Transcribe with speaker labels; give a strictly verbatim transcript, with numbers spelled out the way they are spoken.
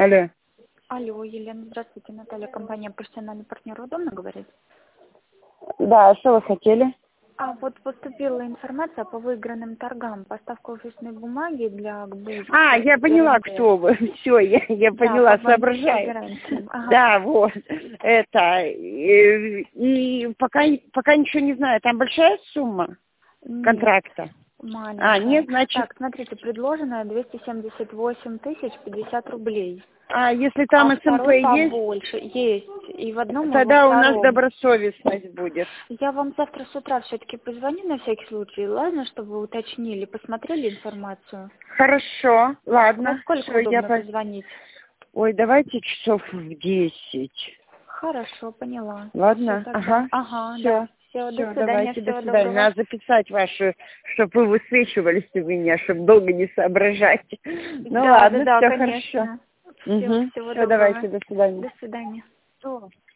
Speaker 1: Алло.
Speaker 2: Алло, Елена, здравствуйте, Наталья, компания «Профессиональный партнер». Удобно говорить?
Speaker 1: Да, что вы хотели?
Speaker 2: А вот поступила информация по выигранным торгам. Поставка офисной бумаги для ГБУ.
Speaker 1: А, я поняла, кто вы. Все, я, я поняла,
Speaker 2: да,
Speaker 1: соображаю.
Speaker 2: Ага.
Speaker 1: Да, вот. Это. И, и пока, пока ничего не знаю. Там большая сумма
Speaker 2: Нет,
Speaker 1: контракта?
Speaker 2: маленькая.
Speaker 1: А, нет, значит...
Speaker 2: Так, смотрите, предложенная двести семьдесят восемь тысяч пятьдесят рублей.
Speaker 1: А если там
Speaker 2: а
Speaker 1: СМП
Speaker 2: второй
Speaker 1: есть?
Speaker 2: побольше. Есть. И в одном, и во
Speaker 1: Тогда у нас
Speaker 2: втором.
Speaker 1: добросовестность будет.
Speaker 2: Я вам завтра с утра все-таки позвоню на всякий случай, ладно, чтобы вы уточнили, посмотрели информацию?
Speaker 1: Хорошо, ладно.
Speaker 2: Во сколько
Speaker 1: Всё,
Speaker 2: удобно
Speaker 1: я по...
Speaker 2: позвонить?
Speaker 1: Ой, давайте часов в десять.
Speaker 2: Хорошо, поняла.
Speaker 1: Ладно,
Speaker 2: Всё
Speaker 1: ага.
Speaker 2: тогда. Ага,
Speaker 1: Все,
Speaker 2: да. Все, до
Speaker 1: все,
Speaker 2: свидания,
Speaker 1: давайте, до
Speaker 2: всего
Speaker 1: свидания.
Speaker 2: доброго.
Speaker 1: Надо записать ваши, чтобы вы высвечивались у меня, чтобы долго не соображать. Ну
Speaker 2: Да,
Speaker 1: ладно,
Speaker 2: да, да,
Speaker 1: все
Speaker 2: конечно.
Speaker 1: хорошо.
Speaker 2: Все,
Speaker 1: Угу.
Speaker 2: всего
Speaker 1: Все,
Speaker 2: доброго.
Speaker 1: давайте, до свидания.
Speaker 2: До свидания.
Speaker 1: Что?